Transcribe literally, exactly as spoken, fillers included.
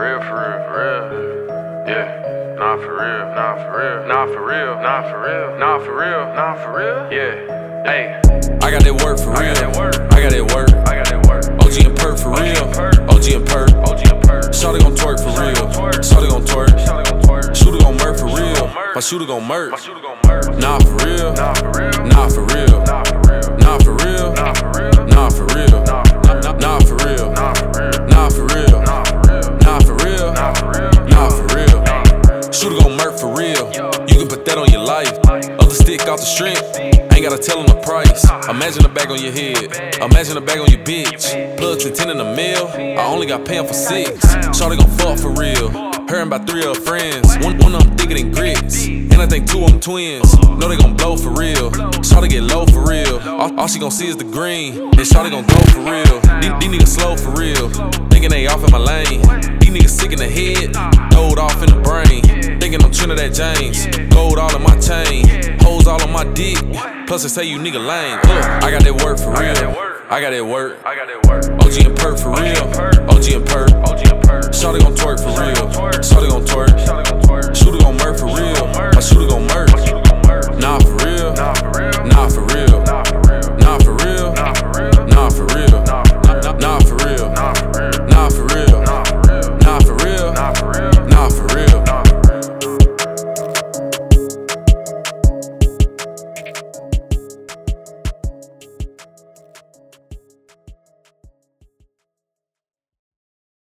real, for real, for real. Yeah, nah, for real, nah, for real, nah, for real, nah, for real, nah, for real, nah, for real. Yeah, hey. I got that work for real. I got that work. I got that work. I got that work. O G and Perk for real. O G and Perk. O G and Perk. Shawty gon' twerk for real. Shawty gon' twerk. Shawty gon' twerk. Shooter gon' murk for real. My shooter gon' murk. My shooter gon' murk. Nah, for real. Nah, for real. Nah, for real. Nah, for real. Nah, for real. Nah, for real. Nah, for real. Nah, for real. Nah, for real. Nah, for real. Nah, for real. Nah, for real. Nah, for real. Nah, for real. Nah, for real. Shooter gon' murk for real. You can put that on your life. Other stick off the strength. Ain't gotta tell them the price. Imagine a bag on your head. Imagine a bag on your bitch. Plug to ten in a meal. I only got paying for six. Shawty gon' fuck for real. Her and about three of her friends. One, one of them thicker than grits. And I think two of them twins. Know they gon' blow for real. Shawty get low for real. All, all she gon' see is the green. And Shawty gon' go for real. These, these niggas slow for real. Thinking they off in my lane. These niggas sick in the head. Gold off in the brain. Thinking I'm Trinidad James. Gold all in my chain. Hoes all on my dick. Plus they say you nigga lame. Look, I got that work for real. I got that work. I got that work. O G and Perk for real. O G and Perk. O G and Perk. Shawty gon' twerk for real. Shawty gon' twerk. Shawty gon' twerk. Shooter gon' murk for real. My shooter gon' murk.